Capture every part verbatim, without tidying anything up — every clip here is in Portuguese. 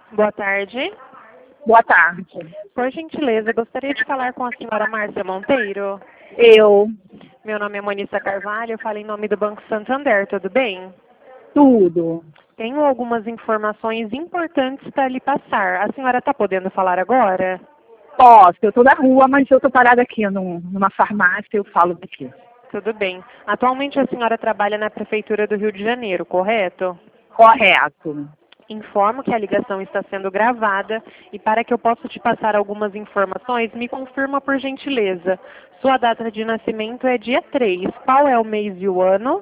Boa tarde. Boa tarde. Por gentileza, gostaria de falar com a senhora Márcia Monteiro. Eu, Meu nome é Monissa Carvalho, eu falo em nome do Banco Santander, tudo bem? tudo. Tenho algumas informações importantes para lhe passar. A senhora está podendo falar agora? Posso, eu estou na rua, mas eu estou parada aqui num, numa farmácia, eu falo daqui. Tudo bem. Atualmente a senhora trabalha na Prefeitura do Rio de Janeiro, correto? Correto. Informo que a ligação está sendo gravada e para que eu possa te passar algumas informações, me confirma por gentileza. Sua data de nascimento é dia três. Qual é o mês e o ano?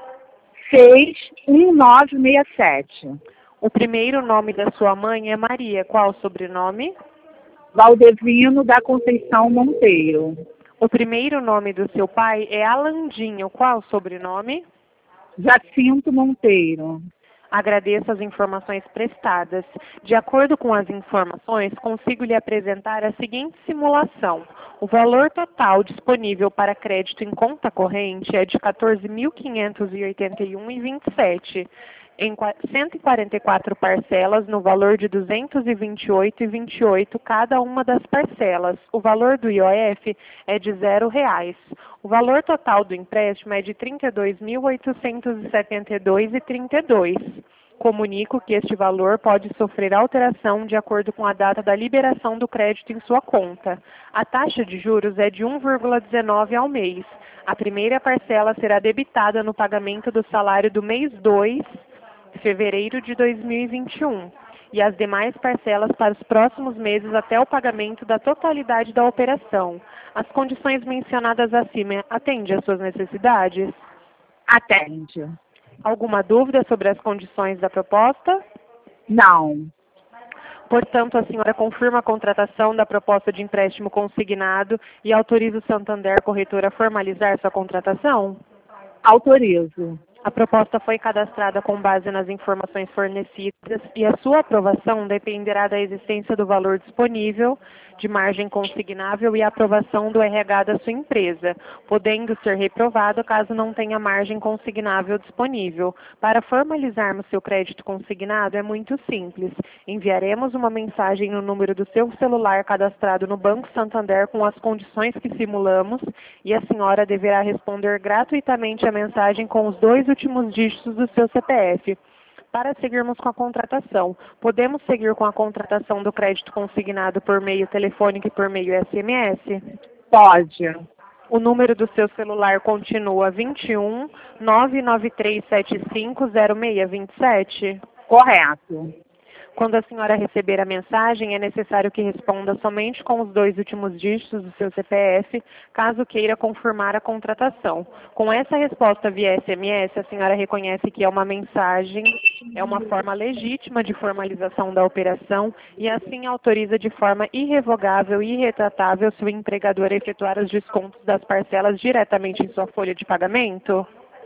seis um nove seis sete. O primeiro nome da sua mãe é Maria. Qual o sobrenome? Valdevino da Conceição Monteiro. O primeiro nome do seu pai é Alandinho. Qual o sobrenome? Jacinto Monteiro. Agradeço as informações prestadas. De acordo com as informações, consigo lhe apresentar a seguinte simulação. O valor total disponível para crédito em conta corrente é de quatorze mil quinhentos e oitenta e um reais e vinte e sete centavos, em cento e quarenta e quatro parcelas no valor de duzentos e vinte e oito reais e vinte e oito centavos cada uma das parcelas. O valor do I O F é de zero reais. O valor total do empréstimo é de trinta e dois mil oitocentos e setenta e dois reais e trinta e dois centavos. Comunico que este valor pode sofrer alteração de acordo com a data da liberação do crédito em sua conta. A taxa de juros é de um vírgula dezenove ao mês. A primeira parcela será debitada no pagamento do salário do mês dois, fevereiro de dois mil e vinte e um, e as demais parcelas para os próximos meses até o pagamento da totalidade da operação. As condições mencionadas acima atendem às suas necessidades? Atende. Alguma dúvida sobre as condições da proposta? Não. Portanto, a senhora confirma a contratação da proposta de empréstimo consignado e autoriza o Santander Corretora a formalizar sua contratação? Autorizo. A proposta foi cadastrada com base nas informações fornecidas e a sua aprovação dependerá da existência do valor disponível, de margem consignável e a aprovação do R H da sua empresa, podendo ser reprovado caso não tenha margem consignável disponível. Para formalizarmos seu crédito consignado é muito simples. Enviaremos uma mensagem no número do seu celular cadastrado no Banco Santander com as condições que simulamos e a senhora deverá responder gratuitamente a mensagem com os dois últimos dígitos do seu C P F. Para seguirmos com a contratação, podemos seguir com a contratação do crédito consignado por meio telefônico e por meio S M S? Pode. O número do seu celular continua vinte e um, nove nove três sete cinco, zero seis dois sete? Correto. Quando a senhora receber a mensagem, é necessário que responda somente com os dois últimos dígitos do seu C P F, caso queira confirmar a contratação. Com essa resposta via S M S, a senhora reconhece que é uma mensagem, é uma forma legítima de formalização da operação e assim autoriza de forma irrevogável e irretratável seu empregador a efetuar os descontos das parcelas diretamente em sua folha de pagamento?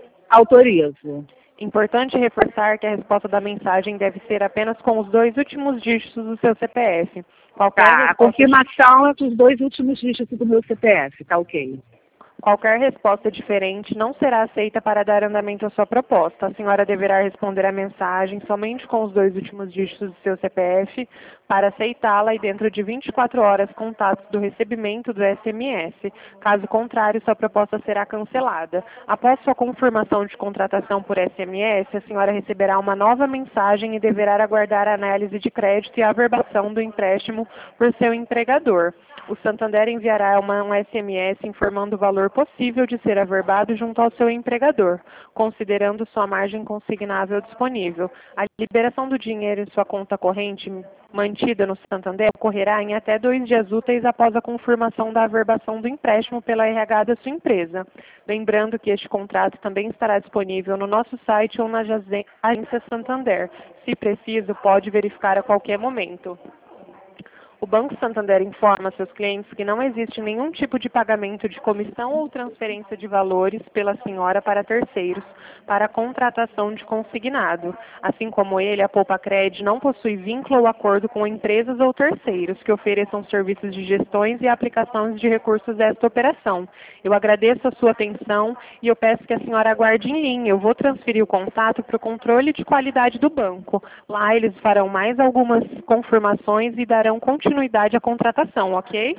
Autorizo. Importante reforçar que a resposta da mensagem deve ser apenas com os dois últimos dígitos do seu C P F. Qualquer Tá, a resposta, confirmação é com os dois últimos dígitos do meu C P F, tá ok. qualquer resposta diferente não será aceita para dar andamento à sua proposta. A senhora deverá responder a mensagem somente com os dois últimos dígitos do seu C P F para aceitá-la e dentro de vinte e quatro horas contatos do recebimento do S M S. Caso contrário, sua proposta será cancelada. Após sua confirmação de contratação por S M S, a senhora receberá uma nova mensagem e deverá aguardar a análise de crédito e a averbação do empréstimo por seu empregador. O Santander enviará uma, um S M S informando o valor possível de ser averbado junto ao seu empregador, considerando sua margem consignável disponível. A liberação do dinheiro em sua conta corrente mantida no Santander ocorrerá em até dois dias úteis após a confirmação da averbação do empréstimo pela R H da sua empresa. Lembrando que este contrato também estará disponível no nosso site ou na agência Santander. Se preciso, pode verificar a qualquer momento. O O Banco Santander informa seus clientes que não existe nenhum tipo de pagamento de comissão ou transferência de valores pela senhora para terceiros para a contratação de consignado. Assim como ele, a Poupa-Cred não possui vínculo ou acordo com empresas ou terceiros que ofereçam serviços de gestões e aplicações de recursos desta operação. Eu agradeço a sua atenção e eu peço que a senhora aguarde em linha. Eu vou transferir o contato para o controle de qualidade do banco. Lá eles farão mais algumas confirmações e darão continuidade à contratação, ok?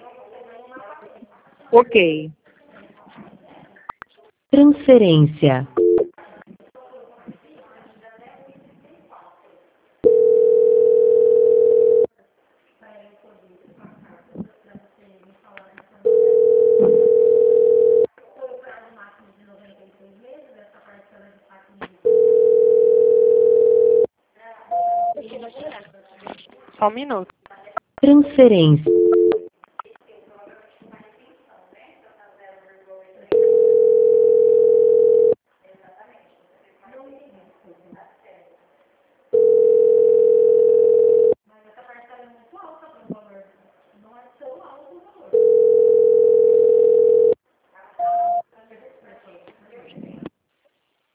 Ok. Transferência. Só um minuto. Transferência.